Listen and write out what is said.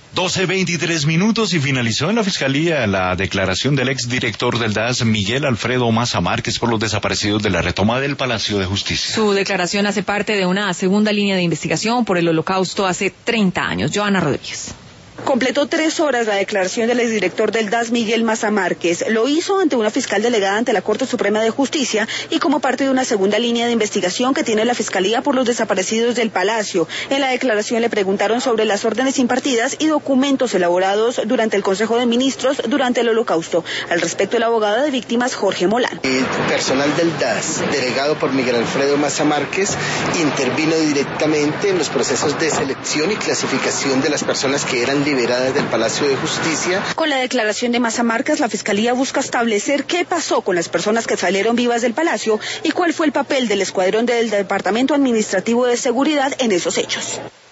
12:23 y finalizó en la Fiscalía la declaración del exdirector del DAS, Miguel Alfredo Maza Márquez, por los desaparecidos de la retoma del Palacio de Justicia. Su declaración hace parte de una segunda línea de investigación por el Holocausto hace 30 años. Joana Rodríguez. Completó 3 horas la declaración del exdirector del DAS, Miguel Maza Márquez. Lo hizo ante una fiscal delegada ante la Corte Suprema de Justicia y como parte de una segunda línea de investigación que tiene la Fiscalía por los desaparecidos del Palacio. En la declaración le preguntaron sobre las órdenes impartidas y documentos elaborados durante el Consejo de Ministros durante el Holocausto. Al respecto, el abogado de víctimas, Jorge Molano. El personal del DAS, delegado por Miguel Alfredo Maza Márquez, intervino directamente en los procesos de selección y clasificación de las personas que eran liberadas del Palacio de Justicia. Con la declaración de Maza Márquez, la Fiscalía busca establecer qué pasó con las personas que salieron vivas del Palacio y cuál fue el papel del escuadrón del Departamento Administrativo de Seguridad en esos hechos.